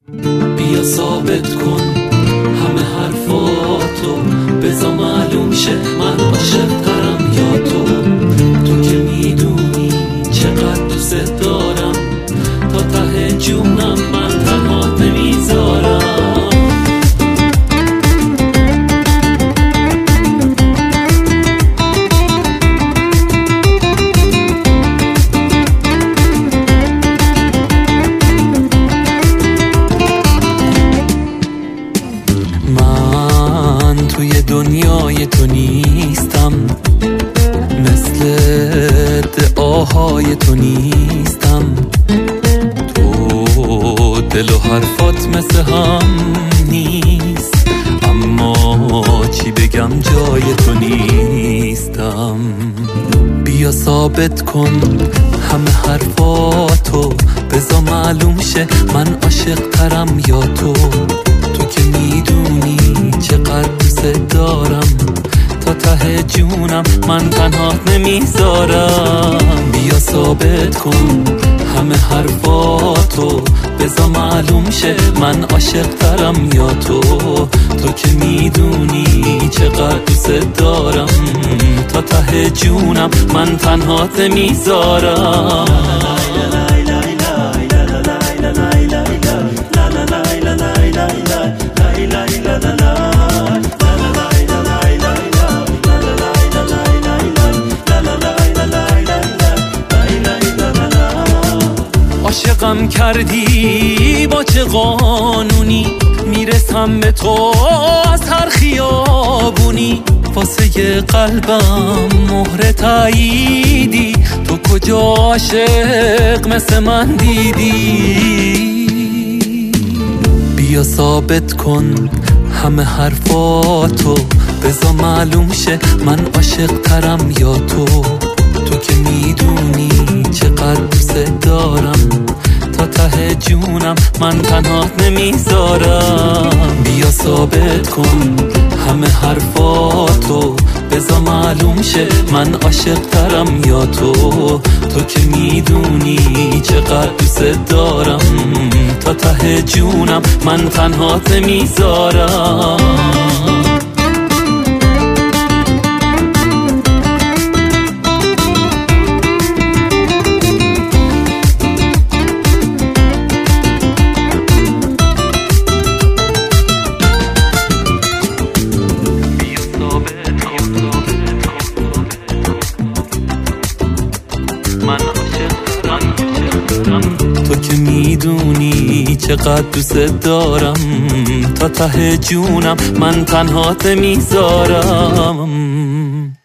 بیا ثابت کن همه حرفاتو، بذار معلوم شه من عاشق‌ترم یا تو. تو که میدونی چقدر دوست دارم، تا ته جونم من تنها نمیذارم. من توی دنیای تو نیستم، مثل دعاهای تو نیستم. تو دل و حرفات مثل هم نیست، اما چی بگم جای تو نیستم. بیا ثابت کن همه حرفاتو، بذار معلوم شه من عاشق ترم یا تو. تو که میدونی چقدر دوست دارم، تا ته جونم من تنها نمیذارم. بیا ثابت کن همه حرفاتو، بذار معلوم شه من عاشق ترم یا تو. تو که میدونی چقدر دوست دارم، تا ته جونم من تنها نمیذارم. عاشقم کردی با چه قانونی، میرسم به تو از هر خیابونی. واسه قلبم مهر تاییدی، تو کجا عاشق مثل من دیدی؟ بیا ثابت کن همه حرفاتو، بذار معلوم شه من عاشق ترم یا تو. تو که میدونی چقدر دوست دارم، تا ته جونم من تنها نمیذارم. بیا ثابت کن همه حرفاتو، بذار معلوم شه من عاشق ترم یا تو. تو که میدونی چقدر دوست دارم، تا ته جونم من تنها نمیذارم. تو که میدونی چقدر دوست دارم، تا ته جونم من تنها نمیذارم.